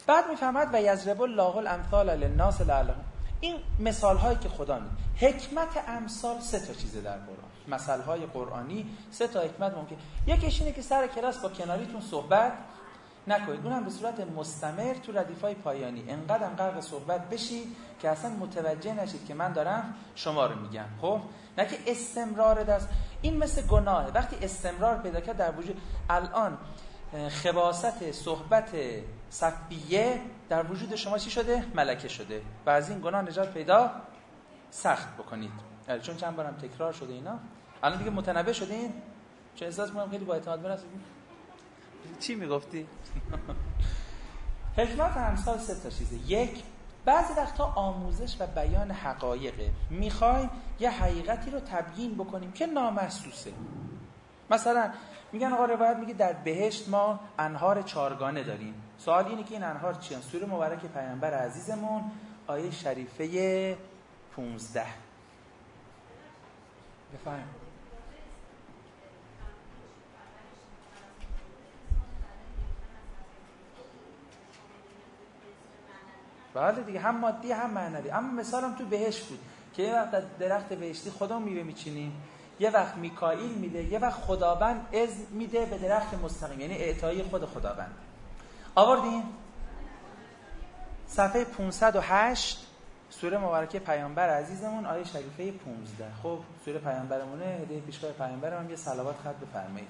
بعد میفهمد و یضرب الله الامثال للناس لعلهم. این مثال هایی که خدا میده، حکمت امثال 3 تا چیزه در قرآن. مثال های قرآنی 3 تا حکمت ممکن. یکیش اینه که سر کلاس با کناریتون صحبت نکنید، اونم به صورت مستمر تو ردیفای پایانی، انقدر غرق صحبت بشید که اصلا متوجه نشید که من دارم شما رو میگم. خب نه که استمرار دست، این مثل گناهه. وقتی استمرار پیدا کرد در وجود، الان خباثت صحبت سفیه در وجود شما چی شده؟ ملکه شده. و از این گناه نجات پیدا سخت بکنید، چون چند بارم تکرار شده اینا. الان دیگه متنبه شدین، چون احساس می‌کنم خیلی با اعتماد برسید. چی میگفتی؟ حکمت امثال 3 تا چیزه. یک، بعضی وقتا آموزش و بیان حقایقه. میخوایم یه حقیقتی رو تبیین بکنیم که نامحسوسه. مثلا میگن آقا روایت میگه در بهشت ما انهار 4گانه داریم. سوال اینه که این انهار چی هستن؟ سوره مبارک پیامبر عزیزمون آیه شریفه 15 بفهم. بله دیگه، هم مادی هم معنوی. اما مثالم تو بهشت بود که یه وقت درخت بهشتی خدا میوه میچینیم، یه وقت میکائیل میده، یه وقت خداوند اذن میده به درخت مستقیم، یعنی اعطای خود خداوند. آوردین صفحه 508 سوره مبارکه پیامبر عزیزمون آیه شریفه 15. خب سوره پیامبرمونه، هدیه پیشگاه پیامبرم، یه صلوات خط بفرمایید.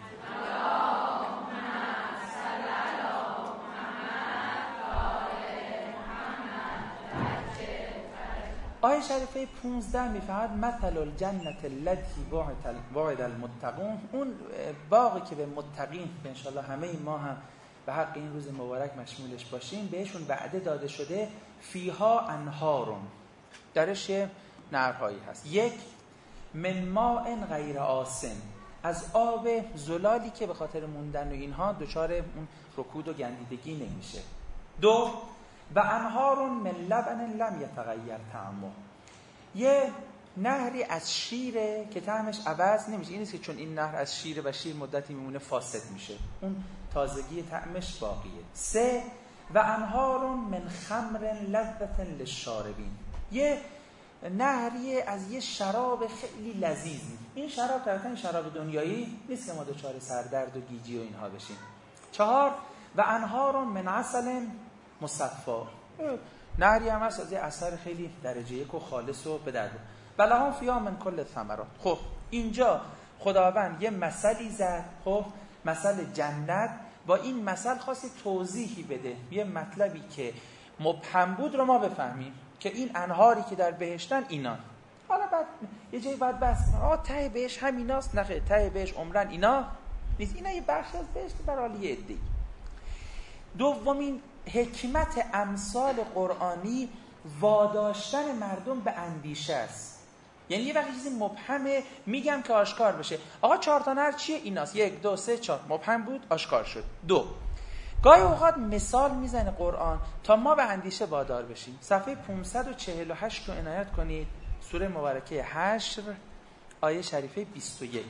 آیه شریفه 15 میفهمد مثل الجنة التي وعد المتقون، اون باغی که به متقین، به انشالله همه ما هم به حق این روز مبارک مشمولش باشیم، بهشون وعده داده شده، فیها انهارون، درش نهرهایی هست. یک، من ماء غیر آسن، از آب زلالی که به خاطر موندن و اینها دچار اون رکود و گندیدگی نمیشه. دو، و انهارون من لبن لم یتغیر طعمه، یه نهری از شیره که طعمش عوض نمیشه. این نیست که چون این نهر از شیره و شیر مدتی میمونه فاسد میشه، اون تازگی طعمش باقیه. سه، و انهارون من خمر لذة للشاربین، یه نهری از یه شراب خیلی لذیذی. این شراب طبعا شراب دنیایی نیست که ما دچار سردرد و گیجی و اینها بشیم. چهار، و انهارون من عسل مصفا، نهری هم هست از یه اثر خیلی درجه یک و خالص و به درد. ولهم فیها من کل الثمرات. خب اینجا خداوند یه مثلی زد، خب مثل جنت، با این مثل خواست توضیحی بده، یه مطلبی که مبهم بود رو ما بفهمیم که این انهاری که در بهشتن اینان. حالا بعد یه جایی باید بحث کنم ته بهشت همیناست، نه ته بهشت عمرن اینا نیست، اینا یه بخش از بهشت برای یه عده‌ای. دومین حکمت امثال قرآنی واداشتن مردم به اندیشه است. یعنی یه وقتی چیزی مبهمه میگم که آشکار بشه. آقا 4 تا نهر چیه؟ ایناست. 1 2 3 4. مبهم بود آشکار شد. 2، گاهی اوقات مثال میزنه قرآن تا ما به اندیشه وادار بشیم. صفحه 548 رو عنایت کنید، سوره مبارکه حشر آیه شریفه 21.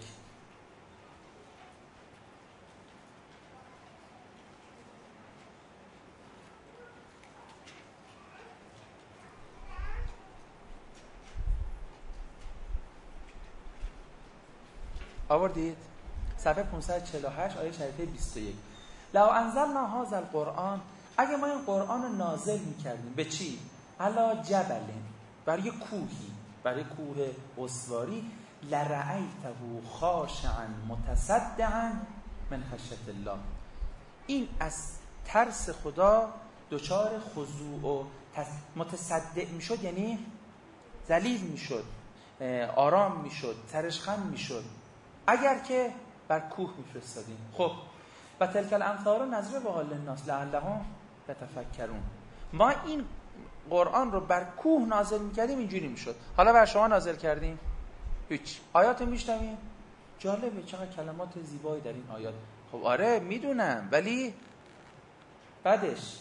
آوردید؟ صفحه 548 آیه شریفه 21. لو انزلنا هذا القرآن، اگه ما این قرآن رو نازل میکردیم به چی؟ علی جبل، برای کوهی، برای کوه استواری، لرأیته خاشعا متصدعا من خشیة الله، این از ترس خدا دچار خضوع و متصدع میشد، یعنی ذلیل میشد، آرام میشد، سرش خم میشد، اگر که بر کوه میفرستادیم. خب و تلک الامثال نضرب حال الناس لعلهم یتفکرون، ما این قرآن رو بر کوه نازل میکردیم اینجوری میشد. حالا بر شما نازل کردیم، هیچ آیات میشنویم، جالبه چقدر کلمات زیبایی در این آیات. خب آره میدونم، ولی بعدش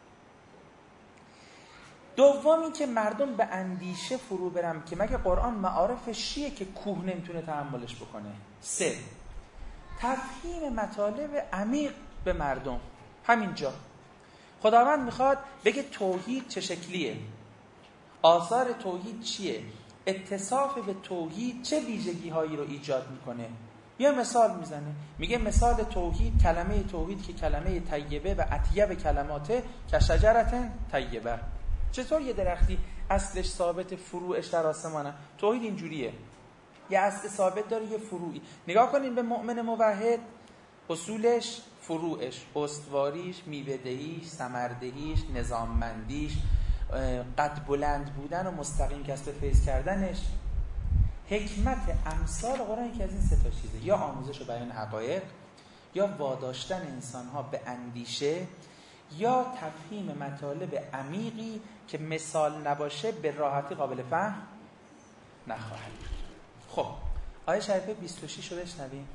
دومی که مردم به اندیشه فرو برم که مگه قرآن معارفش چیه که کوه نمیتونه تحملش بکنه. 3، تفهیم مطالب عمیق به مردم. همینجا خداوند میخواد بگه توحید چه شکلیه، آثار توحید چیه، اتصاف به توحید چه ویژگی هایی رو ایجاد میکنه. یه مثال میزنه، میگه مثال توحید، کلمه توحید که کلمه طیبه و اطیب کلماته که شجرت طیبه. چطور یه درختی اصلش ثابت فروعش در آسمانه؟ توحید اینجوریه، یه اصل ثابت داره، یه فروعی. نگاه کنین به مؤمن موحد، اصولش، فروعش، استواریش، میوه‌دهیش، ثمردهیش، نظاممندیش، قد بلند بودن و مستقیم کسب فیض کردنش. حکمت امثال قرآن که از این سه تا چیزه، یا آموزش و بیان حقایق، یا واداشتن انسانها به اندیشه، یا تفهیم مطالب عمیقی که مثال نباشه به راحتی قابل فهم نخواهد. خب آیه شریفه 26 رو بشنویم.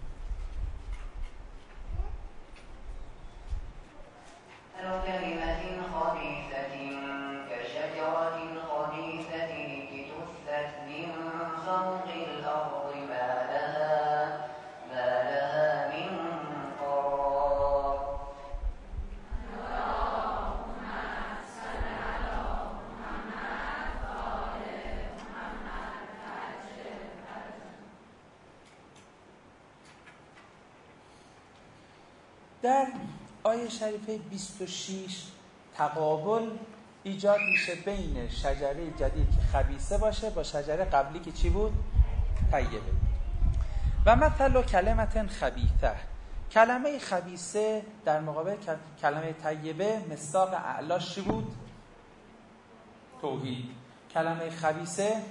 در آیه شریفه 26 تقابل ایجاد میشه بین شجره جدید که خبیثه باشه با شجره قبلی که چی بود؟ طیبه. و مثل کلمت خبیثه، کلمه خبیثه در مقابل کلمه طیبه مصداق اعلاش چی بود؟ توحید. کلمه خبیثه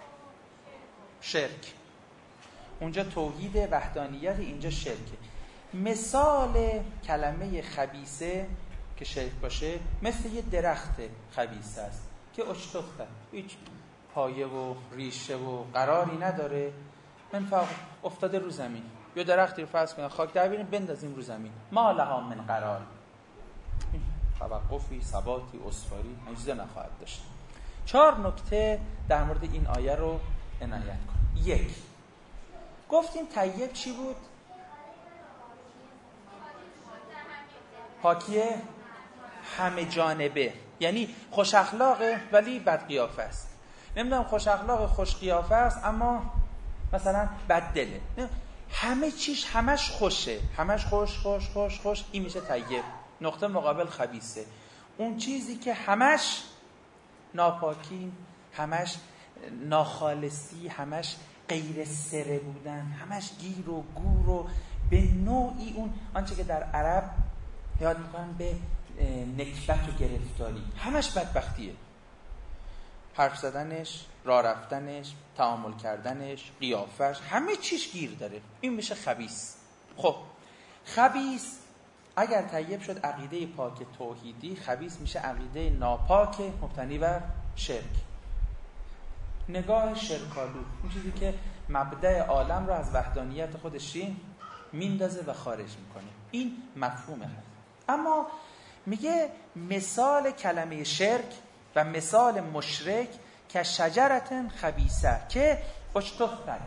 شرک. اونجا توحید وحدانیت، اینجا شرکه. مثال کلمه خبیثه که شرک باشه مثل یه درخت خبیثه است که اشتخته، هیچ پایه و ریشه و قراری نداره، منفعل افتاده رو زمین. یه درختی رو فرض کنید خاک در بیاریم بندازیم رو زمین، ما لها من قرار، توقفی، ثباتی، استواری چیزی نخواهد داشت. 4 نکته در مورد این آیه رو عنایت کن. 1، گفتیم طیب چی بود؟ پاکیه همه جانبه، یعنی خوش اخلاقه ولی بد قیافه است. نمیدونم خوش اخلاق خوش قیافه است اما مثلا بد دله، همه چیش همش خوشه، همش خوش خوش خوش خوش، این میشه طیب. نقطه مقابل خبیثه، اون چیزی که همش ناپاکی، همش ناخالصی، همش غیر سره بودن، همش گیر و گور و به نوعی اون آنچه که در عرب یاد میکنن به نکبت و گرفتاری، همش بدبختیه. حرف زدنش، راه رفتنش، تعامل کردنش، قیافش، همه چیش گیر داره، این میشه خبیث. خب خبیث اگر طیب شد عقیده پاک توحیدی، خبیث میشه عقیده ناپاک مبتنی بر شرک، نگاه شرکالو، اون چیزی که مبدأ عالم رو از وحدانیت خودش میندازه و خارج میکنه. این مفهومه هست. اما میگه مثال کلمه شرک و مثال مشرک که شجرت خبیثه که اشتفت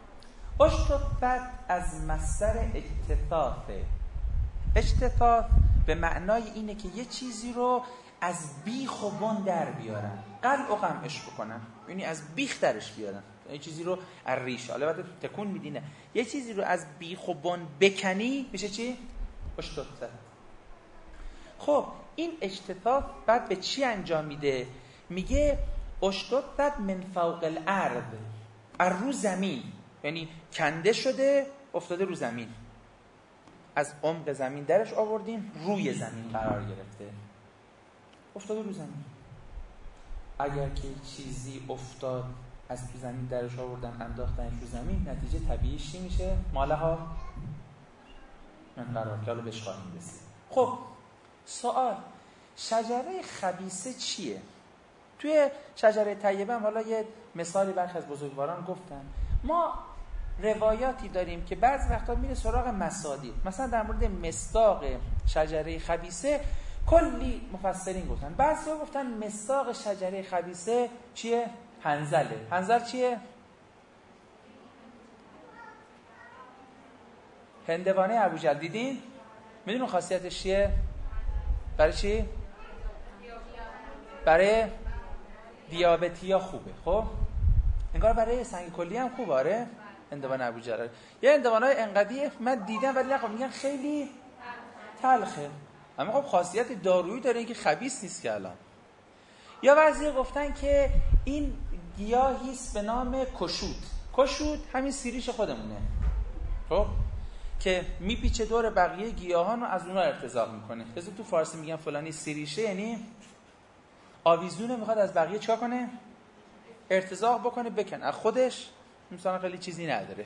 از مصدر اجتثاثه. اجتثاث به معنای اینه که یه چیزی رو از بیخ و بن در بیارن، قلع و قمعش بکنن، یعنی از بیخ درش بیارن، یه چیزی رو از ریشه، البته تکون میدینه، یه چیزی رو از بیخ و بن بکنی میشه چی؟ اشتثاث. خب این اجتثاث بعد به چی انجام میده؟ میگه اشتثت من فوق الارض، از رو زمین، یعنی کنده شده افتاده رو زمین، از عمق زمین درش آوردیم روی زمین قرار گرفته، افتاده رو زمین. اگر که چیزی افتاد از تو زمین درش آوردن انداختنش رو زمین، نتیجه طبیعیش چی میشه؟ مالها من قرار که حالا بهش خواهیم رسید. خب سوال، شجره خبیثه چیه؟ توی شجره طیبه هم حالا یه مثالی برخی از بزرگواران گفتن. ما روایاتی داریم که بعضی وقتا میره سراغ مصادیق، مثلا در مورد مصداق شجره خبیثه کلی مفسرین گفتن. بعضی ها گفتن مصداق شجره خبیثه چیه؟ حنظله. حنظل چیه؟ هندوانه ابوجهل. دیدین؟ میدونین خاصیتش چیه؟ برای چی؟ برای دیابتیا خوبه. خب انگار برای سنگ کلی هم خوبه. آره اندوان ابوجلال. یه اندوانای انقدی من دیدم ولی نخوام میگن خیلی تلخه، اما خب خاصیت دارویی داره که خبیث نیست که الان. یا بعضی گفتن که این گیاهی است به نام کشود. کشود همین سیریش خودمونه، خب که میپیچه دور بقیه گیاهان و از اونها ارتزاق میکنه. مثلا تو فارسی میگن فلانی سیریشه، یعنی آویزونه، میخواد از بقیه چیکار کنه؟ ارتزاق بکنه، بکن از خودش، مثلا خیلی چیزی نداره.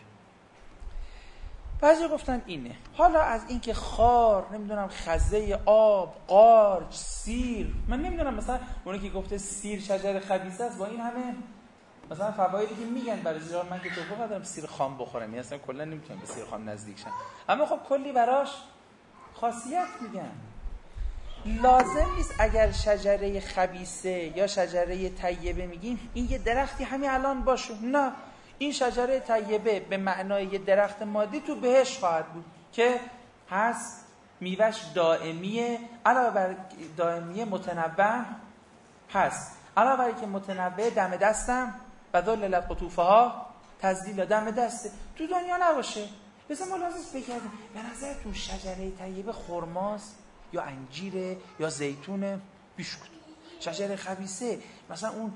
بعضی گفتن اینه. حالا از اینکه خار، نمیدونم خزه آب، قارچ، سیر، من نمیدونم مثلا اونی که گفته سیر شجر خبیثه است با این همه مثلا فوایدی که میگن برای زیاد، من که توقع ندارم سیر خام بخورم، یعنی اصلا کلا نمیتونم به سیر خام نزدیک شم، اما خب کلی براش خاصیت میگن. لازم نیست اگر شجره خبیثه یا شجره طیبه میگیم این یه درختی همین الان باشه، نه، این شجره طیبه به معنای یه درخت مادی تو بهشت خواهد بود که هست، میوهش دائمیه، علاوه بر دائمیه متنوع هست، علاوه بر که متنوع دم دستم و ذللت قطوفها تذلیلا، دم دسته، تو دنیا نباشه. مثلا ما لازم بگردیم به نظرتون شجره طیبه خرماست یا انجیره یا زیتونه؟ بیشکت. شجره خبیثه مثلا اون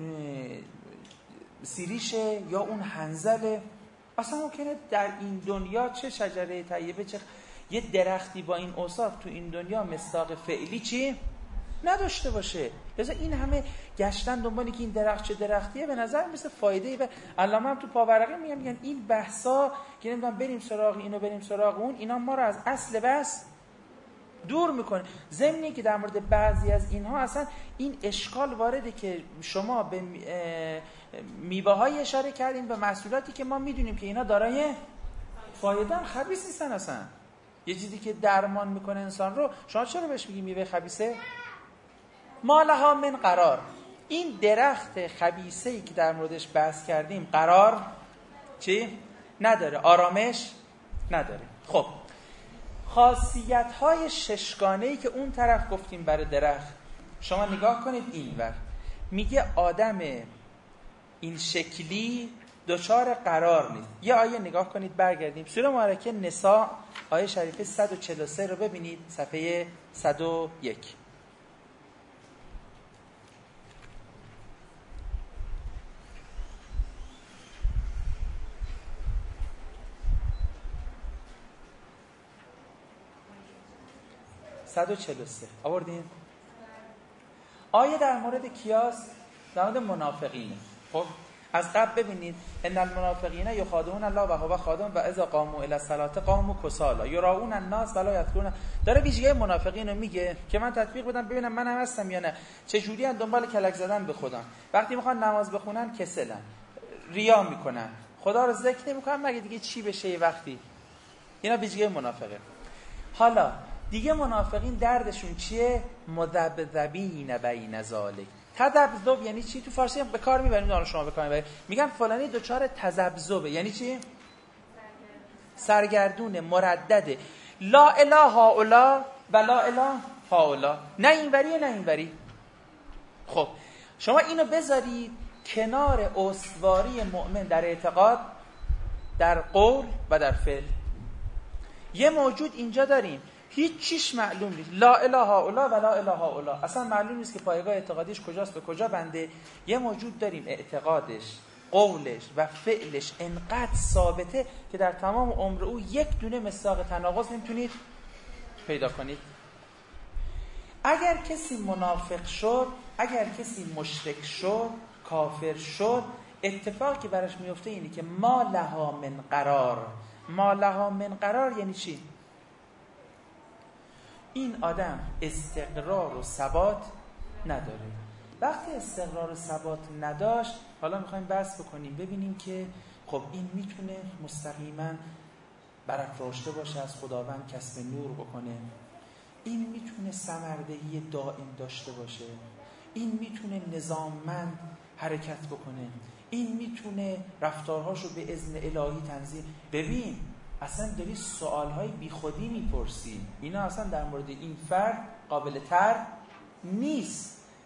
سیریشه یا اون حنظله؟ اصلا ممکنه در این دنیا چه شجره طیبه چه یه درختی با این اوصاف تو این دنیا مصداق فعلی چی نداشته باشه. لذا این همه گشتن دنبالی که این درخت چه درختیه به نظر مثل فایده‌ای و علامه هم تو پاورقی میگن این بحثا که نمیدونم بریم سراغ اینو بریم سراغ اون، اینا ما رو از اصل بس دور میکنه. ضمنی که در مورد بعضی از اینها اصلا این اشکال وارده که شما به میوه‌های اشاره کردیم، به محصولاتی که ما میدونیم که اینا دارای فایده هم خبیث نیستن. اصلا یه چیزی که درمان میکنه انسان رو، شما چرا بهش میگی میوه خبیثه؟ ما لها من قرار. این درخت خبیثه‌ای که در موردش بحث کردیم قرار چی؟ نداره، آرامش نداره. خب خاصیت‌های ششگانه‌ای که اون طرف گفتیم برای درخت، شما نگاه کنید اینور، میگه آدم این شکلی دچار قرار نیست. یه آیه نگاه کنید، برگردیم سوره مبارکه نساء آیه شریفه 143 رو ببینید، صفحه 101. آوردین؟ آیه در مورد کیاست؟ در مورد منافقینه. خب از قبل ببینید ان المنافقین یخادعون الله و هو خادعهم و اذا قاموا الی الصلاه قاموا کسالا یراؤون الناس ولا یذکرون. داره ویژگی منافقین رو میگه که من تطبیق بدم ببینم من هم هستم یا نه. چه جوری ان دنبال کلک زدن به خدا، وقتی میخوان نماز بخونن کسلن، ریا میکنن، خدا رو ذکر نمیکنن، مگه دیگه چی بشه یه وقتی؟ اینا ویژگی منافقه. حالا دیگه منافقین دردشون چیه؟ مذبذبین بین ذالک. تذبذب یعنی چی؟ تو فارسی هم به کار میبریم، دانش شما به کار میبرید، میگن فلانی دچار تذبذبه. یعنی چی؟ سرگردونه، مردده، لا اله هؤلاء و لا اله هؤلاء، نه اینوری نه اینوری. خب شما اینو بذارید کنار استواری مؤمن در اعتقاد، در قول و در فعل. یه موجود اینجا داریم هیچ چیش معلوم نیست، لا اله هؤلاء و لا اله هؤلاء، اصلا معلوم نیست که پایگاه اعتقادیش کجاست، به کجا بنده. یه موجود داریم اعتقادش، قولش و فعلش انقدر ثابته که در تمام عمر او یک دونه مصداق تناقض نمیتونید پیدا کنید. اگر کسی منافق شد، اگر کسی مشرک شد، کافر شد، اتفاقی که براش میفته اینه که ما لها من قرار. ما لها من قرار یعنی چی؟ این آدم استقرار و ثبات نداره. وقتی استقرار و ثبات نداشت، حالا میخوایم بحث بکنیم ببینیم که خب این میتونه مستقیما برافراشته باشه از خداوند، کسب نور بکنه، این میتونه ثمردهی دائم داشته باشه، این میتونه نظاممند حرکت بکنه، این میتونه رفتارهاشو به اذن الهی تنظیم. ببین اصلا داری سوالهای بی خودی میپرسی، اینا اصلا در مورد این فرد قابل تر نیست.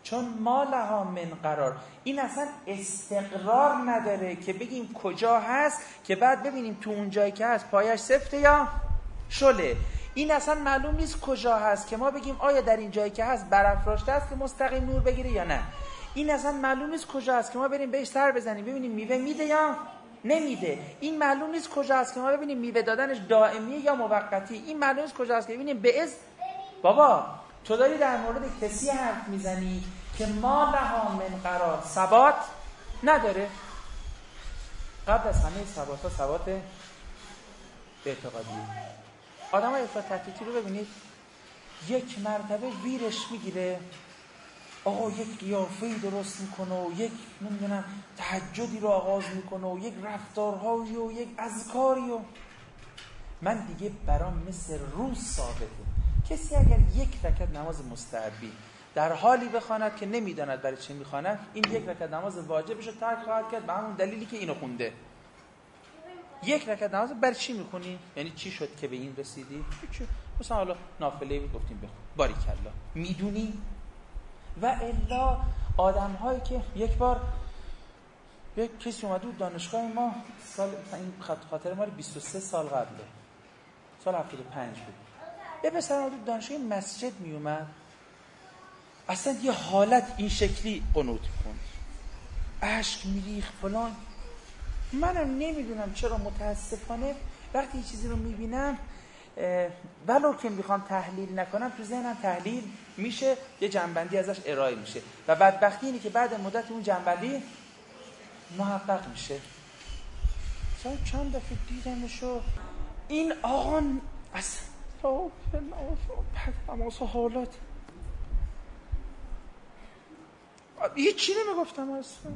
چون ما لها من قرار، این اصلا استقرار نداره که بگیم کجا هست که بعد ببینیم تو اون جایی که هست پایش سفته یا شله. این اصلا معلوم نیست کجا هست که ما بگیم آیا در این جایی که هست برافراشته است که مستقیم نور بگیره یا نه. این اصلا معلوم نیست کجا هست که ما بریم بهش سر بزنیم ببینیم میوه میده یا نمیده. این معلوم نیست کجا هست که ما ببینیم میوه دادنش دائمیه یا موقتی. این معلوم نیست کجا هست که ببینیم به از بابا تو داری در مورد کسی حرف میزنی که ما لها من قرار ثبات نداره. قبل از همه ثبات ها ثبات اعتقادی. آدم های افراط تفریطی رو ببینید یک مرتبه ویرش میگیره آقا یک قیافه‌ای درست میکنه و یک نمیدونم تهجدی رو آغاز میکنه و یک رفتارهایی و یک اذکاری و من دیگه برام مثل روز ثابته کسی اگر یک رکعت نماز مستحبی در حالی بخواند که نمیداند برای چه میخواند، این یک رکعت نماز واجبش رو ترک خواهد کرد به همون دلیلی که اینو خونده. یک رکعت نماز برای چی میخونی؟ یعنی چی شد که به این رسیدی؟ چی؟ مثلا حالا نافله گفتیم بخون باریکلا میدونی؟ و الا آدم هایی که یک بار یک کسی اومد بود دانشگاه ما سال این خاطر ما 23 سال قبله سال 75 بود. یه پسر اومد بود دانشگاه مسجد می اومد اصلا یه حالت این شکلی قنوت می‌خوند اشک میریخت فلان. منم نمیدونم چرا متاسفانه وقتی یه چیزی رو میبینم ولو که میخوام تحلیل نکنم تو ذهنم تحلیل میشه یه جنبندی ازش ارائه میشه و بدبختی اینه که بعد مدت اون جنبندی محقق میشه. مثلا چند دفعه دیدمشو این آقا اصلا نماز حالات یه چی نمیگفتم اصلا.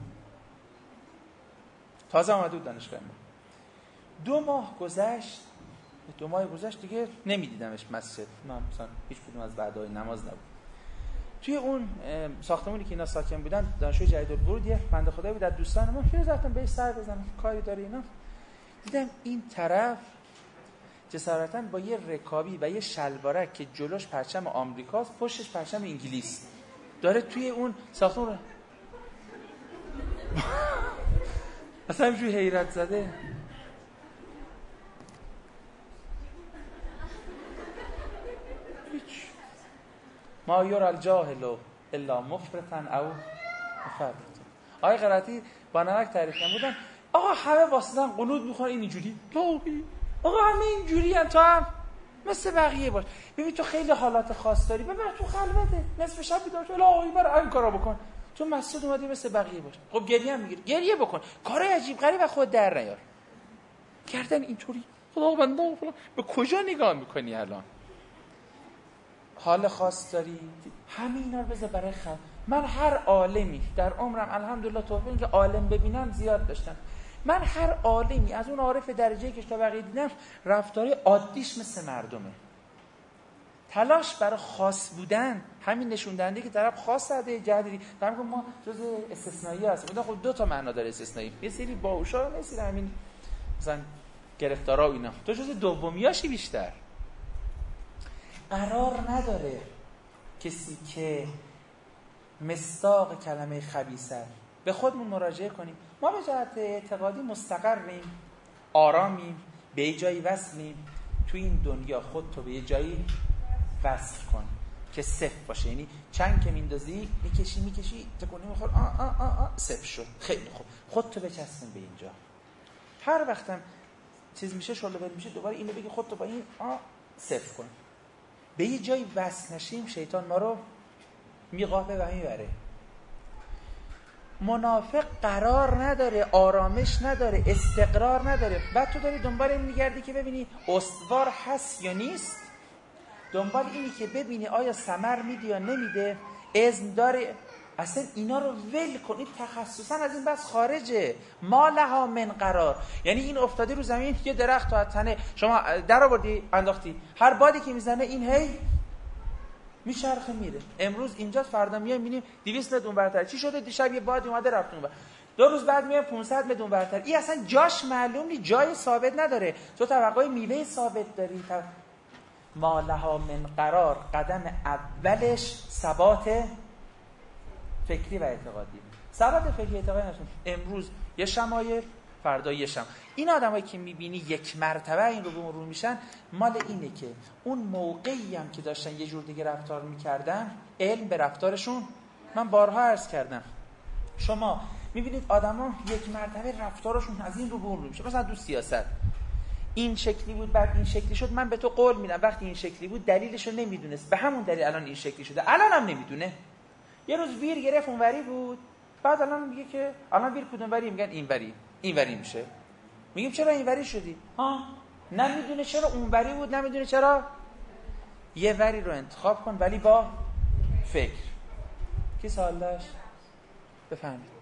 تازه آمده بود دانشگاه ما 2 ماه گذشت دیگه نمیدیدمش مسجد. نه مثلا هیچ کدوم از بعدای نماز نبود. توی اون ساختمونی که اینا ساکن بودن دانشجوی جدیدالورود یه بنده خدایی بود از دوستان ما که رفتم بهش سر بزنم کاری داره اینا. دیدم این طرف جسارتاً با یه رکابی و یه شلوارک که جلوش پرچم آمریکاست پشتش پرچم انگلیس داره توی اون ساختمون اصلا همینجوری حیرت زده. ما یور الجاهل الا مفرطا او مفرطا. آقای قرائتی با نمک تعریف نمودن آقا همه واسطن قنوت میخوان اینجوری لاغی آقا همه اینجوری هم تو هم مثل بقیه باش. ببین تو خیلی حالات خاص داری ببر تو خلوته نصف شب بیدار شو لاغی برای این کارا بکن تو مسجد اومدی مثل بقیه باش. خب گریه هم میگیری گریه بکن کارای عجیب غریب خود در نیار کردن اینطوری خداوندا فلان. به کجا نگاه میکنی الان؟ حال خاص داری همه اینا رو بذار برای خلق. من هر عالمی در عمرم الحمدلله توفیق که عالم ببینم زیاد داشتم. من هر عالمی از اون عارف درجه‌ای که تا بقیه دیدم رفتاری عادیش مثل مردمه. تلاش برای خاص بودن همین نشون دهنده که طرف خاص عده جدیدی در میگم ما جزء استثنایی هستیم. خب 2 تا معنا داره استثنایی. یه سری باهوشا یه سری همین مثلا گرفتارا و اینا. تو جزء دومیاشی بیشتر. قرار نداره کسی که مصداق کلمه خبیثه به خودمون مراجعه کنیم. ما به جهت اعتقادی مستقریم آرامیم به یه جایی وصلیم. تو این دنیا خودتو به یه جایی وصل کن که صفر باشه. یعنی چند که میندازی میکشی تکونی میخور صفر شد خیلی خوب خودتو بچسبون به اینجا. هر وقتم چیز میشه شلوغ میشه دوباره اینو بگی خودتو با این صفر کن. به یه جایی وصل نشیم شیطان ما رو میقاپه و میبره. منافق قرار نداره آرامش نداره استقرار نداره. بعد تو داری دنبال این میگردی که ببینی استوار هست یا نیست. دنبال اینی که ببینی آیا ثمر میده یا نمیده اذن داره. اصلا اینا رو ول کن. این تخصصا از این بس خارجه. ما لها من قرار یعنی این افتاده رو زمین یه درخت تا تنه شما در آوردی انداختی هر بادی که میزنه این هی میچرخه میره. امروز اینجا فردا میایم میبینیم 200 متر اونورتر چی شده دیشب یه بادی اومده رفت اونور 2 روز بعد میایم 500 متر اونورتر. این اصلا جاش معلوم نیست جای ثابت نداره. تو توقع میوه ثابت داری. ما لها من قرار قدم اولش ثبات فکری و اعتقادی. سواد فکری اعتقادی نشون امروز یه شمایل، فردا یه شم. این آدمایی که میبینی یک مرتبه این رو به مرور میشن، مال اینه که اون موقعی هم که داشتن یه جور دیگه رفتار میکردن، علم به رفتارشون. من بارها عرض کردم شما میبینید آدما یک مرتبه رفتارشون از این رو به اون رو میشه. مثلا تو سیاست این شکلی بود، بعد این شکلی شد. من به تو قول میدم وقتی این شکلی بود دلیلش رو نمیدونست، به همون دلیل الان این شکلی شده، الان هم نمیدونه. یه روز ویر گرفت اونوری بود، بعد الان میگه که الان ویر کدوم وری؟ میگن اینوری میشه. میگیم چرا اینوری شدی؟ نمیدونه چرا اونوری بود، نمیدونه چرا. یه وری رو انتخاب کن ولی با فکر. کی سوال داشت؟ بفهمید.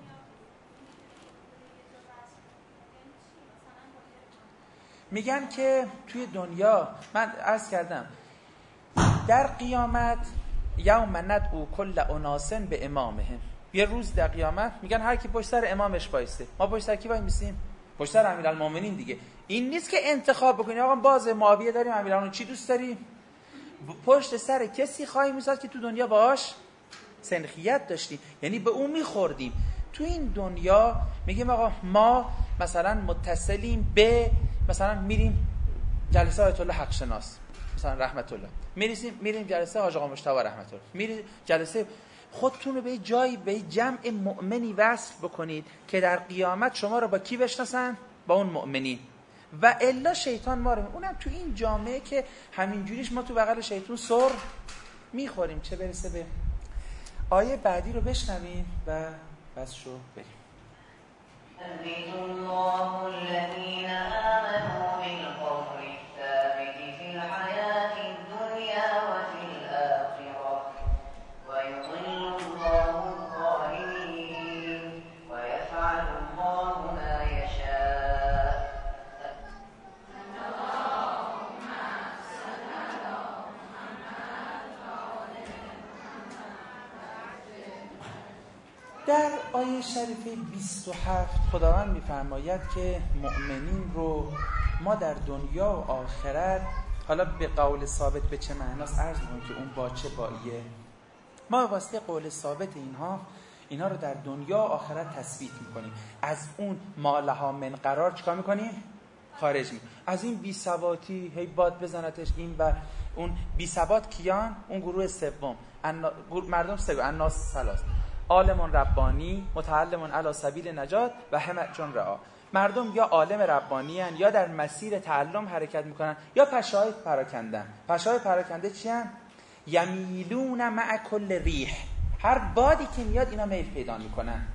میگن که توی دنیا، من عرض کردم در قیامت یوم ندعو کل اناس به امامهم، یه روز در قیامت میگن هر کی پشت سر امامش وایسته. ما پشت سر کی وای میسیم؟ پشت سر امیرالمومنین دیگه. این نیست که انتخاب بکنی آقا باز معاویه داریم، امیرالمومنین چی دوست داریم؟ پشت سر کسی خواهی میساد که تو دنیا باهاش سنخیت داشتیم، یعنی به اون میخوردیم. تو این دنیا میگیم آقا ما مثلا متصلیم به، مثلا میریم جلسه آیت الله حق شناس مثلا رحمت الله، میریم جلسه حاج آقا مجتبی رحمت الله، میریم جلسه. خودتون رو به جایی، به جمع مؤمنی وصل بکنید که در قیامت شما رو با کی بشناسن؟ با اون مؤمنین. و الا شیطان ما رو، اونم تو این جامعه که همینجوریش ما تو بغل شیطان سر میخوریم، چه برسه به آیه بعدی رو بشنویم و بس شو بریم. يثبت الله الذين آمنوا بالقول الثابت في الحياة الدنيا وفي الآخرة ويضل الله الظالمين ويفعل الله ما يشاء. در آیه شریفه 27 خداوند می‌فرماید که مؤمنین رو ما در دنیا و آخرت، حالا به قول ثابت به چه معناست عرض می‌کنم که اون با چه باییه، ما واسه قول ثابت اینها رو در دنیا و آخرت تثبیت می‌کنیم. از اون ما لها من قرار چیکار می‌کنیم؟ خارج می‌کنیم. از این بی‌ثباتی هی باد بزنتش این و اون بی‌ثبات کیان؟ اون گروه سوم، مردم سوم، الناس ثلاث، عالم ربانی متعلم علی سبیل نجات و همجون رعا. مردم یا عالم ربانی هن، یا در مسیر تعلم حرکت میکنن، یا پشه‌های پراکندن. پشه‌های پراکنده چی هن؟ یمیلون مع کل ریح، هر بادی که میاد اینا میل پیدا میکنن.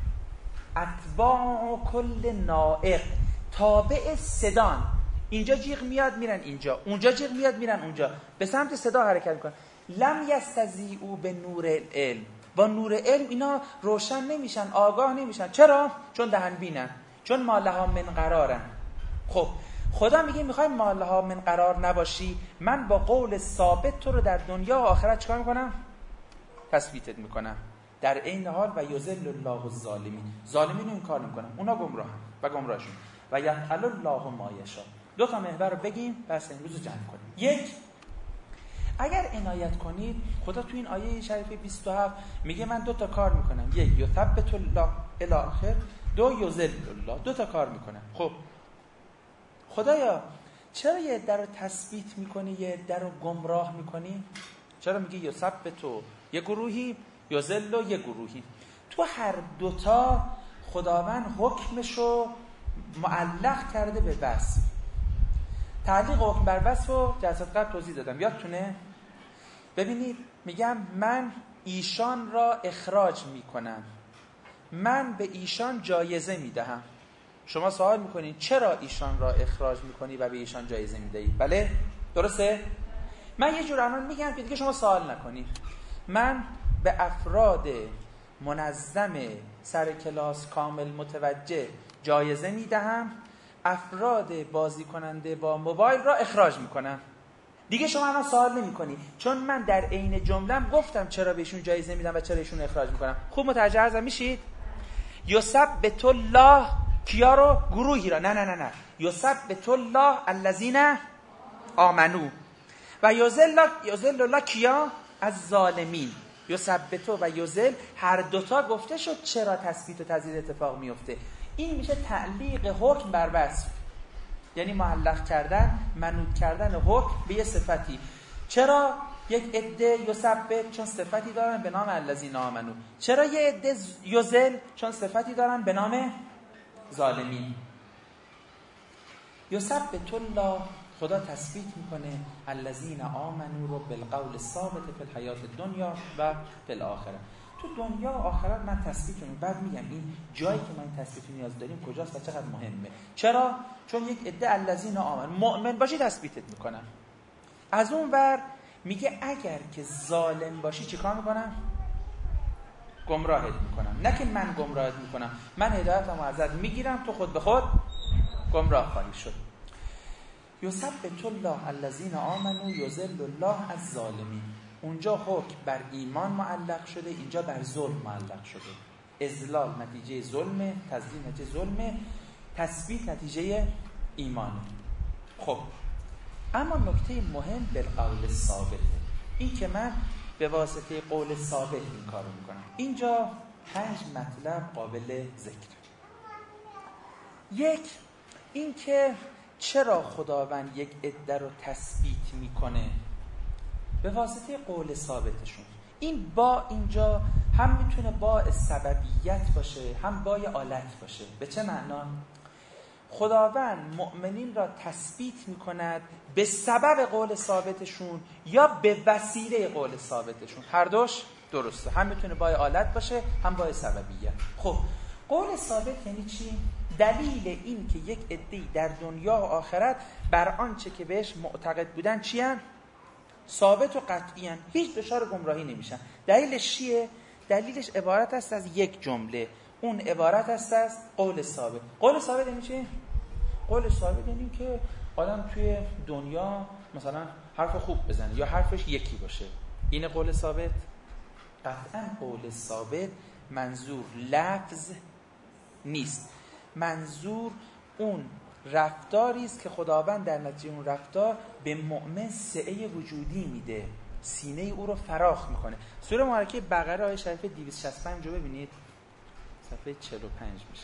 اتباع کل نائق، تابع صدان. اینجا جیغ میاد میرن اینجا، اونجا جیغ میاد میرن اونجا، به سمت صدا حرکت میکنن. لم یستضیئوا به نور العلم، با نور علم اینا روشن نمیشن، آگاه نمیشن. چرا؟ چون دهن بینن، چون ما لها من قرارن. خب خدا میگه میخوای ما لها من قرار نباشی، من با قول ثابت تو رو در دنیا و آخرت چیکار میکنم؟ تثبیتت میکنم. در عین حال و یذل الله الظالمین، ظالمین این کار نمیکنن، اونا گمراهن و گمراهشون. و یفعل الله ما یشاء. دو تا محور رو بگیم بس امروز رو جمع کنیم. یک، اگر عنایت کنید خدا تو این آیه شریفه 27 میگه من دو تا کار میکنم، یک یثبت الله الی آخر، دو یذل الله، دو تا کار میکنم. خب خدایا چرا یه عده رو تثبیت میکنی یه عده رو گمراه میکنی؟ چرا میگی یثبت یه گروهی، یذل یه گروهی؟ تو هر دوتا خداوند حکمشو معلق کرده به وصف. تعلیق حکم بر وصف رو جلسات قبل توضیح دادم، یادتونه؟ ببینید میگم من ایشان را اخراج میکنم، من به ایشان جایزه میدهم. شما سوال میکنید چرا ایشان را اخراج میکنی و به ایشان جایزه میدهی؟ بله درسته؟ من یه جور الان میگم که دیگه شما سوال نکنید. من به افراد منظم سر کلاس کامل متوجه جایزه میدهم، افراد بازی کننده با موبایل را اخراج میکنم. دیگه شما الان سوال نمی‌کنی، چون من در عین جمله‌ام گفتم چرا بهشون جایزه میدم و چرا ایشون اخراج میکنم. خوب متوجه هستم میشید؟ یثبت الله کیا رو؟ گروهی را. نه یثبت الله الذین آمنو و یذل الله کیا؟ الظالمین. یثبتو و یذل هر دوتا گفته شد چرا تثبیت و تذییل اتفاق میفته. این میشه تعلیق حکم بر وصف، یعنی معلق کردن، منوط کردن حکم به یه صفتی. چرا یک عده یثبت؟ چون صفتی دارن به نام الذین آمنو. چرا یه عده یذل؟ چون صفتی دارن به نام ظالمین. یثبت الله، خدا تثبیت میکنه الذین آمنو رو بالقول الثابت فی الحیات الدنیا و فی الاخره. تو دنیا و آخرت من تثبیت میکنم. بعد میگم این جایی که ما این تثبیت نیاز داریم کجاست و چقدر مهمه. چرا؟ چون یک عده الذین آمنو، مؤمن باشی تثبیتت میکنم. از اون ور میگه اگر که ظالم باشی چیکار میکنم؟ گمراهت میکنم. نه که من گمراهت میکنم، من هدایتمو ازت میگیرم، تو خود به خود گمراه خواهی شد. یثبت الله الذین آمنو یذل الله الظالمین. اونجا حکم بر ایمان معلق شده، اینجا بر ظلم معلق شده. اذلال نتیجه ظلمه، تذلیل نتیجه ظلمه، تثبیت نتیجه ایمانه. خب اما نکته مهم بالقول ثابت، این که من به واسطه قول ثابت این کارو میکنم. اینجا 5 مطلب قابل ذکر. یک، این که چرا خداوند یک عده رو تثبیت میکنه به واسطه قول ثابتشون. این با اینجا هم میتونه با سببیت باشه، هم با آلت باشه. به چه معنا؟ خداوند مؤمنین را تثبیت میکند به سبب قول ثابتشون یا به وسیله قول ثابتشون. هر دوش درسته، هم میتونه با آلت باشه هم با سببیت. خب قول ثابت یعنی چی؟ دلیل این که یک عده‌ای در دنیا و آخرت بر آنچه که بهش معتقد بودن چی هن؟ ثابت و قطعی هن. هیچ دچار گمراهی نمیشن. دلیلش چیه؟ دلیلش عبارت است از یک جمله. اون عبارت است از قول ثابت. قول ثابت یعنی چی؟ قول ثابت یعنی که آدم توی دنیا مثلا حرف خوب بزنه یا حرفش یکی باشه. این قول ثابت. قطعا قول ثابت منظور لفظ نیست، منظور اون رفتاری است که خداوند در نتیجه اون رفتار به مؤمن سعه وجودی میده، سینه او رو فراخ میکنه. سوره مبارکه بقره آیه شریفه 265 رو ببینید، صفحه 45 میشه.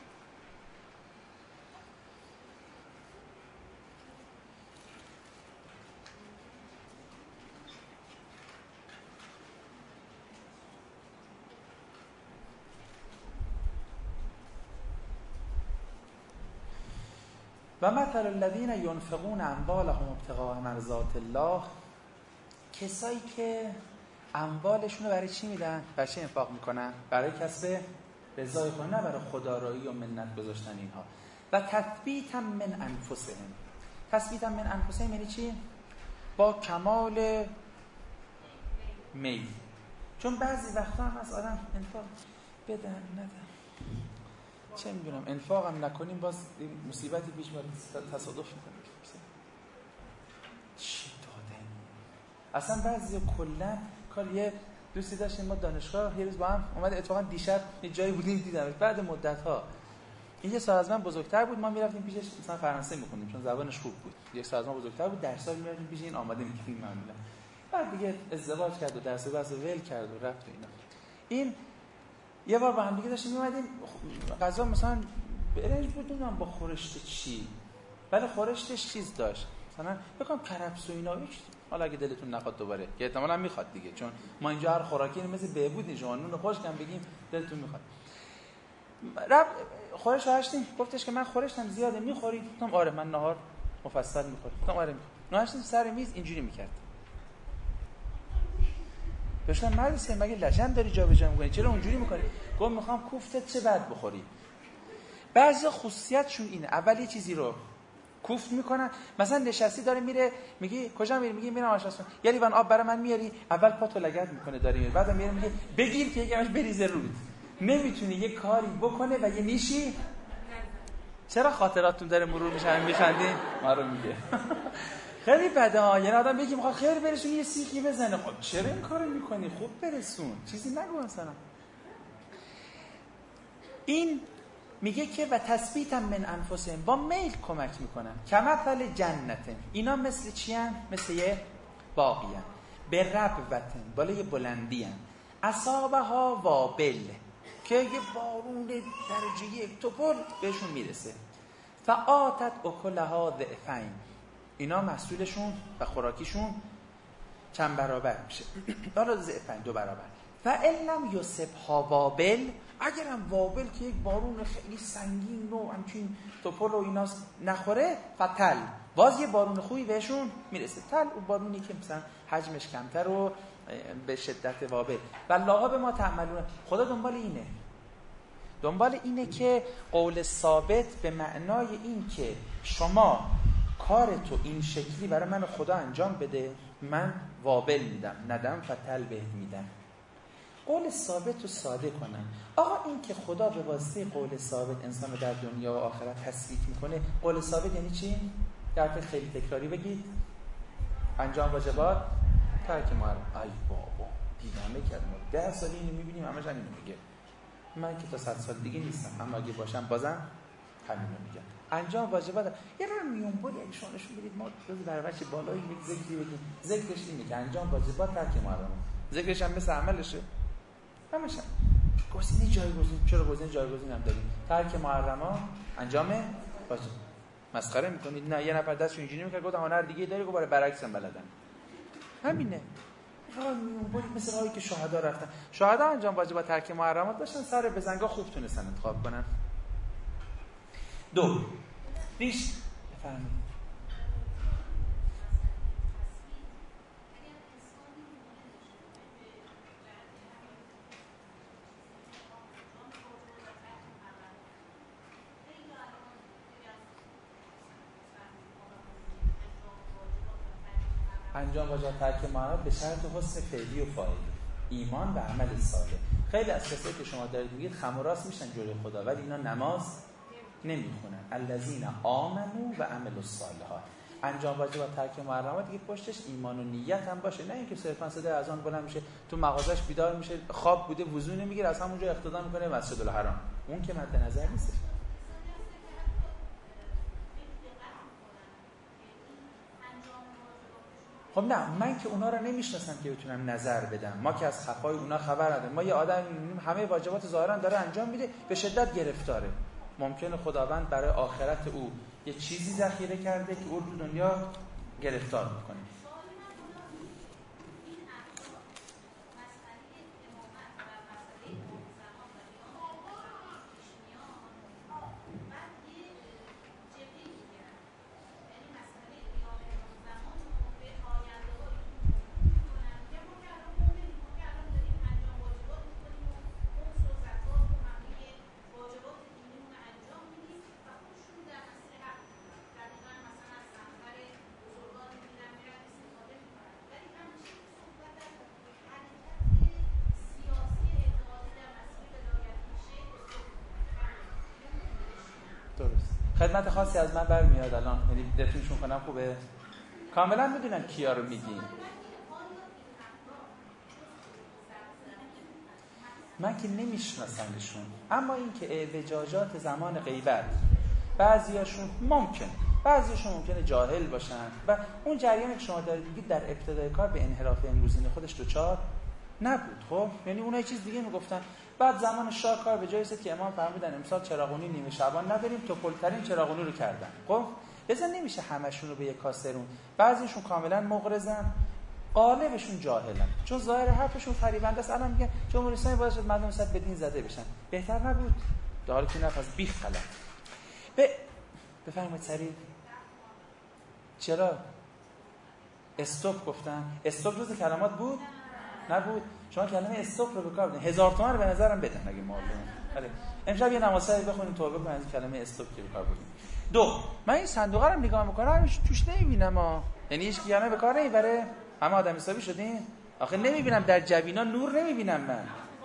و مثل الذین ینفقون اموالهم ابتغاء مرضات الله، کسایی که اموالشون رو برای چی میدن؟ برای چی انفاق میکنن؟ برای کسب رضای خدا، نه برای خدارایی و منت گذاشتن اینها. و تثبیتا من انفسهم. تثبیتا من انفسهم یعنی چی؟ با کمال میل. چون بعضی وقتا هم از آدم انفاق بدن ندن، چه میدونم انفاق هم نکنیم باز مصیبتی پیش میاد، تصادف میکنیم. چی دادن؟ اصلا بعضی کلا کار. یه دوستی داشتیم ما دانشگاه، یه روز با هم اومد، اتفاقا دیشب یه جایی بودیم دیدمش بعد مدت ها. این یه سال از من بزرگتر بود، ما میرفتیم پیشش مثلا فرانسه میخوندیم چون زبانش خوب بود. یک سال از ما بزرگتر بود، درسا میرفتیم پیش این، آماده میکردیم معمولا. بعد دیگه ازدواج کرد و درس بس ول کرد و رفت و اینا. این یه بار با هم دیگه داشتیم میومدیم غذا مثلا برنج بود، نمیدونم با خورشت چی، ولی خورشتش چیز داشت مثلا بگم کرفس و اینا. حالا اگه دلتون نخواد دوباره، که احتمالاً میخواد دیگه، چون ما اینجا هر خوراکی مثل بهبود نیست، نون خشکم بگیم دلتون میخواد. رفت خورش داشتیم، گفتش که من خورشتم زیاده میخوری؟ گفتم آره من نهار مفصل میخورم. گفتم آره میخورم. نهارشیم سر میز اینجوری میکرد. گفتم مدرسه مگه لجن داری جابجا میکنی؟ چرا اونجوری میکنی؟ گفت میخوام کوفتت چه بد بخوری. بعضی خصوصیتشون اینه، اول یه چیزی رو کوفت میکنن، مثلا نشستی داره میره، میگی کجا میری؟ میگی میرم آشپزخونه. یه لیوان آب برای من میاری؟ اول پاتو لگد میکنه داره میره، بعدم میره میگه بگیر که یکمش بریزه رود. نمیتونی یه کاری بکنه و یه نیشی. چرا خاطراتتون داره مرور میشه میخندین؟ ما رو میگه خیلی بده ها. یعنی آدم بگی میخواد خیر برسونی یه سیخی بزنه، خب چرا این کارو میکنی؟ خوب برسون، چیزی نگو مثلا. این میگه که و تثبیتا من انفسهم، با میل کمک میکنن. کمثل جنت، اینا مثل چی هن؟ مثل یه باغی هن. به ربوتن، بالای بلندی هن. اصابها وابل که یه بارون درجه یک توپل بهشون میرسه. فآتت اکلها ضعفین، اینا محصولشون و خوراکیشون چند برابر میشه. حالا ضعفین 2 برابر. و علم یصبها وابل، اگرم وابل که یک بارون خیلی سنگین و همچین توپل و اینا نخوره، فتل، باز یه بارون خوبی بهشون میرسه. تل اون بارونی که مثلا حجمش کمتر و به شدت وابل. و الله به ما تعملون، خدا دنبال اینه که قول ثابت به معنای این که شما کارتو این شکلی برای من خدا انجام بده، من وابل میدم، ندم فتل بهت میدم. قول ثابت رو ساده کنم. آقا این که خدا به واسطه قول ثابت انسان رو در دنیا و آخرت تثبیت میکنه، قول ثابت یعنی چی؟ در حرف خیلی تکراری بگید. انجام واجبات، ترک محرم. ای بابا دیوانه کردم، 10 سال اینو میبینیم همش اینو میگه. من که تا 100 سال دیگه نیستم، اما اگه باشم بازم همینو میگم. انجام واجبات یه رو میونبر یعنی شما نشون بدید ما روز برابر چه بالایی میگه ذکری بگیم. ذکرش اینه که انجام واجبات، ترک محرم. ذکرش هم مثل عملشه. همش گزینه جایگزین. چرا گزینه جایگزین هم داریم؟ ترک محرما، انجام واجب. مسخره میکنید؟ نه، یه نفر دستش اینجوری میکنه، گفت هنر دیگه داری، گفت برعکس هم بلدن. همینه. فقط میونبر مثل راهی که شهدا رفتن. شهدا انجام واجبات، ترک محرمات داشتن، سر بزنگاه خوب تونستن انتخاب کنن. 2 ریش بفرمایید. انجام واجبات، ترک محرمات به شرط حسن فعلی و فاعلی، ایمان و عمل صالح. خیلی از کسایی که شما دارید میگید خم و راست میشن جلوی خدا، ولی اینا نماز نمیخونن. الذین آمنوا و عملوا الصالحات. انجام واجبات، ترک محرمات دیگه پشتش ایمان و نیت هم باشه، نه اینکه صرفا صدای اذان بلند میشه تو مغازش بیدار میشه، خواب بوده وضو نمیگیره، از همونجا اقتدا میکنه مسجد الحرام. اون که مد نظر نیست. خب نه، من که اونا رو نمیشناسم که بتونم نظر بدم. ما که از خفای اونا خبر نداریم. ما یه آدم میبینیم همه واجبات ظاهرا داره انجام میده، به شدت گرفتاره. ممکنه خداوند برای آخرت او یه چیزی ذخیره کرده که او تو دنیا گرفتار میکنه. خدمت خاصی از من برمیاد الان، یعنی دفنشون کنم خوبه؟ کاملا میدونن کیا رو میگیم. من که نمیشناسمشون، اما این که اعوجاجات زمان غیبت، بعضیاشون ممکنه جاهل باشن و اون جریانی که شما دارید میگید در ابتدای کار به انحراف امروزین خودش دوچار نبود. خب یعنی اونها چیز دیگه میگفتن. بعد زمان شاه کار به جایی رسید که امام فرمودن امسال چراغونی نیمه شعبان نداریم، توپل‌ترین چراغونی رو کردن. خب لذا نمیشه همشون رو به یک کاسرون. بعضیشون کاملا مغرضن، غالبشون جاهلن، چون ظاهر حرفشون فریبنده است. الان میگن جمهوری اسلامی باید شد مردم صد به دین زده بشن. بهتر نبود؟ در حالی که نفس بیخ غلط. بفرمایید سریع. چرا استوب گفتن؟ استوب جز کلمات بود؟ نبود. شما کلمه استوب رو به کار بردین. 1000 تومان رو به نظرم بدن اگه معلومه. بله. امشب یه نمازی بخونیم توبه کنیم از کلمه استوب که به کار بردیم. 2 من این صندوقه رو نگاه میکنم توش نمیبینم یعنی هیچ کلمه به کار نمیبره. همه آدم حسابی شدین؟ آخه نمیبینم در جبینا نور نمیبینم من.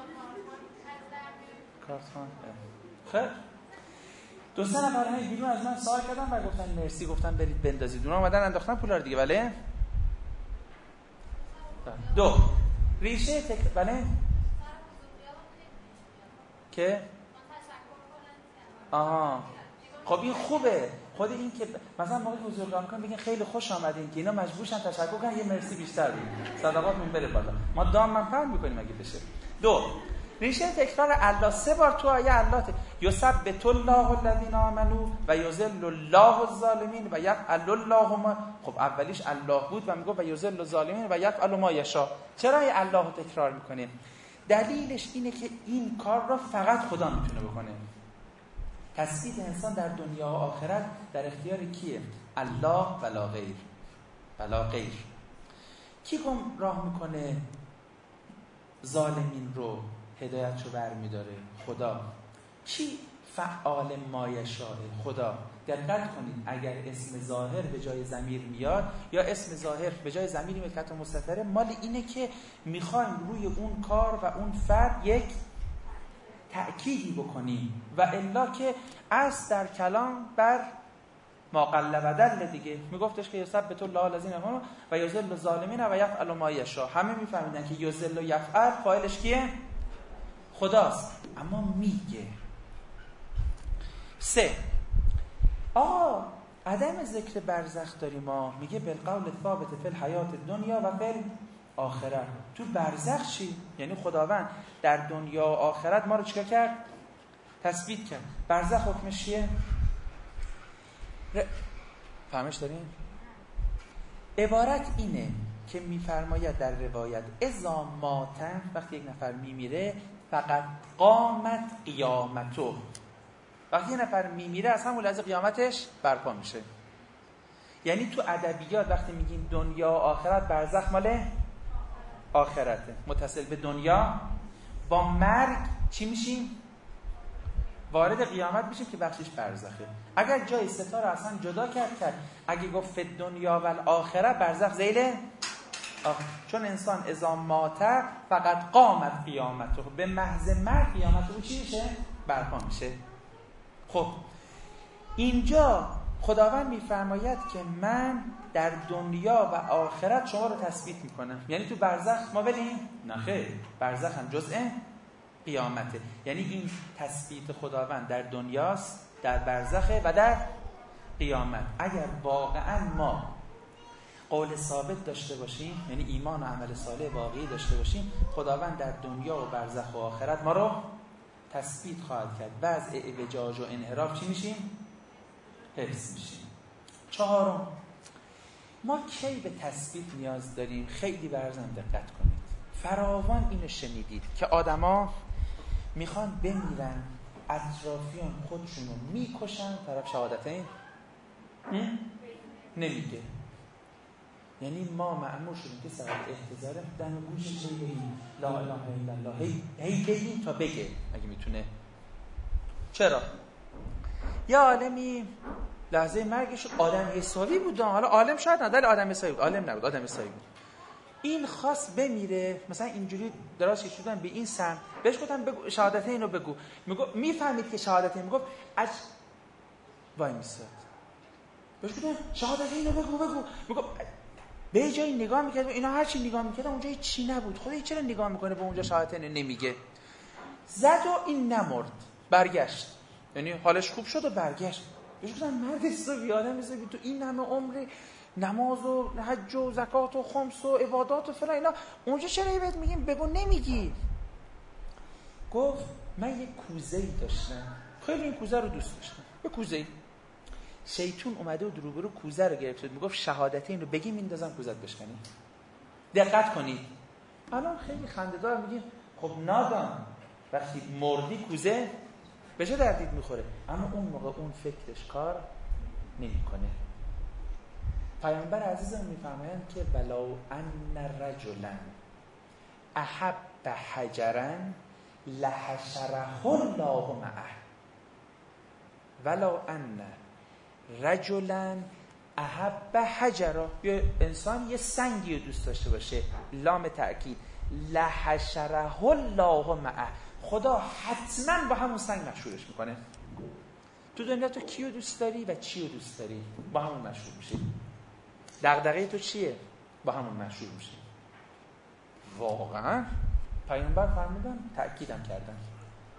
کارتون. خیر. 2-3 نفر همین بیرون از من سوال کردن و گفتن مرسی، گفتن برید بندازید. اونا اومدن انداختن پولا رو دیگه. بله. 2 ریشه بله که خب این خوبه. خود این که مثلا موقعی حضور کار میکنن بگین خیلی خوش آمدین که اینا مجبورشن تشکر کنن یه مرسی بیشتر بدین صدقاتمون بره بالا. ما دام منفعل میکنیم اگه بشه. 2 ریشه تکرار الله 3 بار تو آیه الله یثبت الله الذین آمنوا و یذل الله الظالمین و یفعل الله ما. خب اولیش الله بود و میگه و یذل الظالمین و یفعل ما یشاء. چرا این الله رو تکرار میکنه؟ دلیلش اینه که این کار را فقط خدا میتونه بکنه. تثبیت انسان در دنیا و آخرت در اختیار کیه؟ الله ولا غیر. ولا غیر. کی گمراه میکنه ظالمین رو هدایتشو برمیداره؟ خدا. کی فعال ما یشاء؟ خدا. دقت کنید اگر اسم ظاهر به جای ضمیر میاد یا اسم ظاهر به جای ضمیر ملکت مستتره، مال اینه که میخوایم روی اون کار و اون فرد یک تأکیدی بکنیم و الا که از در کلام بر ما قل و دل دیگه. میگفتش که یثبت الله الذین آمنوا و یذل الظالمین و یفعل ما یشاء. همه میفهمیدن که یذل و یفعل فاعلش کیه؟ خداست، اما میگه. 3 عدم ذکر برزخ داریم. ما میگه بالقول ثابت فی الحیات الدنیا و فی آخرت. تو برزخ چی؟ یعنی خداوند در دنیا و آخرت ما رو چیکار کرد؟ تثبیت کرد. برزخ حکمش چیه؟ فهمش دارین؟ عبارت اینه که میفرماید در روایت اذا مات، وقتی یک نفر میمیره فقط قامت قیامته. وقتی یک نفر میمیره از همون لحظه قیامتش برپا میشه. یعنی تو ادبیات وقتی میگیم دنیا و آخرت، برزخ مال آخرته، متصل به دنیا. با مرگ چی میشیم؟ وارد قیامت میشیم که بخشش برزخه. اگر جای ستاره اصلا جدا کرد اگه گفت فی دنیا و الاخره، برزخ ذیل چون انسان اذا مات فقط قامت قیامته، به محض مرگ قیامت او چی میشه؟ برپا میشه. خب اینجا خداوند میفرماید که من در دنیا و آخرت شما رو تثبیت میکنم. یعنی تو برزخ ما بریم؟ نه خیر، برزخ هم جزء قیامته. یعنی این تثبیت خداوند در دنیاست، در برزخه و در قیامت. اگر واقعا ما قول ثابت داشته باشیم، یعنی ایمان و عمل صالح واقعی داشته باشیم، خداوند در دنیا و برزخ و آخرت ما رو تثبیت خواهد کرد. وضع اعوجاج و انحراف چی میشیم؟ حفظ میشیم. 4 ما کی به تثبیت نیاز داریم؟ خیلی برزن دقت کنید. فراوان اینو شنیدید که آدما میخوان بمیرن، اطرافیان خودشونو میکشن، طرف شهادتین نمیگه. یعنی ما مأمور شدیم که سبب احتضار دم گوشش رو بگیم لا اله الا الله، هی بگیم تا بگه اگه میتونه. چرا؟ یا عالمی لحظه مرگش آدم حسابی بود، حالا عالم شاید نداره، آدم حسابی بود، عالم نبود، آدم حسابی بود. این خواست بمیره، مثلا اینجوری دراز کشیدن به این سمت، بهش گفتم بگو شهادتین رو بگو. میفهمید که شهادتین میگفت از وای میساد، بهش گفتم شهادتین رو بگو. میگفت به جای نگاه میکرد، اینا هر چی نگاه میکردن اونجا چی نبود. خدا چرا نگاه میکنه به اونجا شهادتین نمیگه؟ زد و این نمرد، برگشت، یعنی حالش خوب شد و برگشت. بهش گفتم مرد حسابی، آدم حسابی، تو این همه عمر نماز و حج و زکات و خمس و عبادات و فلان اینا، اونجا چرا بهت میگیم بگو نمیگی؟ گفت من یک کوزه‌ای داشتم، خیلی این کوزه رو دوست داشتم، یه کوزه‌ای. شیطون اومده و روبرو کوزه رو گرفت، میگفت شهادتین رو بگی میندازم کوزت بشکنی. دقت کنید. الان خیلی خنده‌دار میگیم خب نادان وقتی مردی کوزه به چه دردت میخوره؟ اما اون موقع اون فکرش کار نمیکنه. پیامبر عزیزم میفرمایند که ولو ان رجلا احب حجرا لحشره الله معه. ولو ان رجلا احب حجرا، یه انسان یه سنگی رو دوست داشته باشه، لام تأکید، لحشره الله معه، خدا حتما با همون سنگ مشهورش میکنه. تو دنیا تو کیو دوست داری و چیو دوست داری؟ با همون مشهور میشه. دغدغه تو چیه؟ با همون مشهور میشه. واقعا پیامبر فرمودن، تأکیدم کردن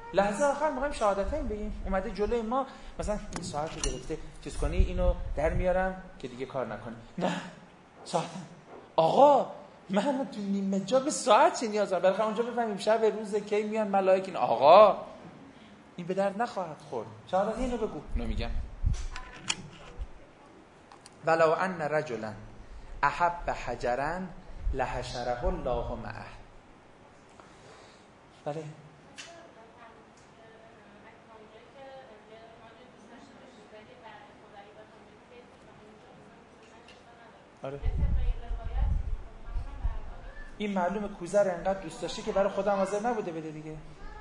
لحظه آخر می‌خوایم شهادتین بگیم، اومده جلوی ما مثلا این ساعت رو گرفته چیز کنی، اینو در میارم که دیگه کار نکنه. نه ساعت آقا من تو نیمه جا به ساعت چه نیاز دارم؟ بالاخره اونجا بفهمیم شب روز کی میان ملائکه. این آقا این به درد نخواهد خورد. شهادت اینو بگو. نمیگم. ولو ان رجلا احب حجرا لحشره الله معه. بله آره این معلومه کوزه رو انقدر دوست داشتی که برای خودم حاضر نبوده بده دیگه.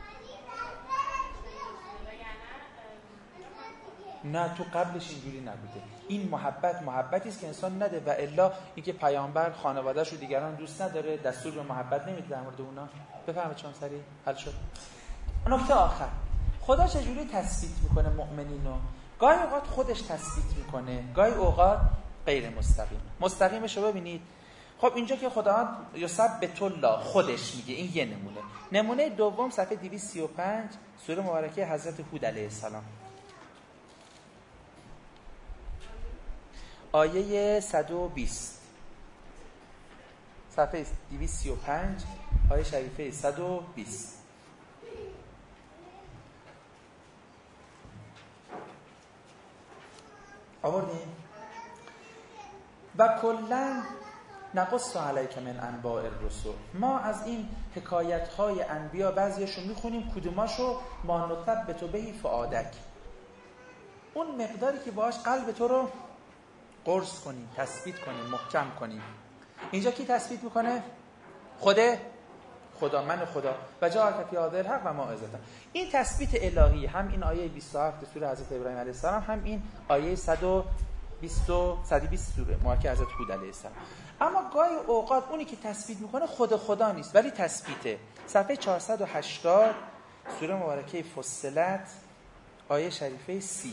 نه تو قبلش اینجوری نبوده. این محبتی است که انسان نده و الا اینکه پیامبر خانواده‌اش رو دیگران دوست نداره دستور به محبت نمیده در مورد اونا. بفهمید چون سریع حل شد. نکته آخر خدا چجوری تثبیت میکنه مؤمنینو؟ گاهی اوقات خودش تثبیت میکنه، گاهی اوقات غیر مستقیم. مستقیمش رو ببینید. خب اینجا که خداوند یثبت الله خودش میگه، این یه نمونه. نمونه دوم صفحه 235 سوره مبارکه حضرت هود علیه السلام آیه 120 صفحه 235 آیه شریفه 120. آوردیم و کلا نقص علیک من انباء الرسل. ما از این حکایت‌های انبیا بعضیشو میخونیم، کدوماشو ما نثبت به فؤادک، اون مقداری که باهاش قلب تو رو قرص کنیم، تثبیت کنیم، محکم کنیم. اینجا کی تثبیت میکنه؟ خدا من خدا و جاءک فی هذا الحق و موعظه. این تثبیت الهی هم این آیه 27 سوره حضرت ابراهیم علیه السلام، هم این آیه 120 سوره مبارکه حضرت هود علیه السلام. اما گاهی اوقات اونی که تثبیت میکنه خدا نیست ولی تثبیته. صفحه 480 سوره مبارکه فصلت آیه شریفه 30.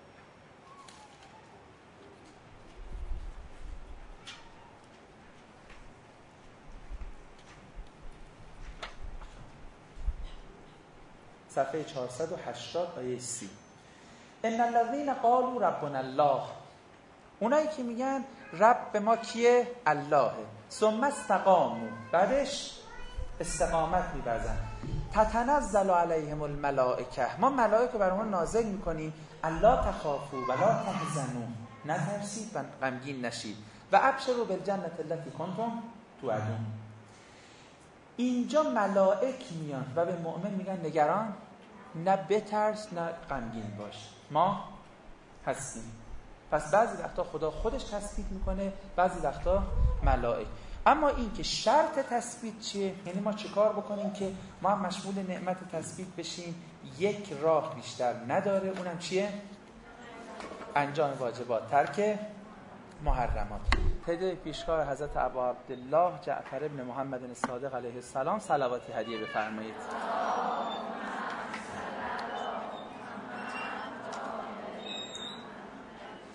صفحه 480 آیه 30. ان الذين قالوا ربنا الله، اونایی که میگن رب ما کیه؟ اللهه. ثم استقاموا، بعدش استقامت می‌ورزن. تتنزل علیهم الملائکه، ما ملائکه بر اونها نازل میکنیم. الا تخافوا ولا تحزنوا، نترسید و غمگین نشید. و ابشروا بالجنة التي کنتم توعدون. اینجا ملائک میان و به مؤمن میگن نگران نه، بترس نه غمگین باش، ما هستیم. پس بعضی وقتا خدا خودش تثبیت میکنه، بعضی وقتا ملائک. اما این که شرط تثبیت چیه؟ یعنی ما چه کار بکنیم که ما هم مشمول نعمت تثبیت بشیم؟ یک راه بیشتر نداره، اونم چیه؟ انجام واجبات، ترک محرمات. هدیه پیشکار حضرت ابا عبدالله جعفر ابن محمد صادق علیه السلام، صلواتی هدیه بفرمایید.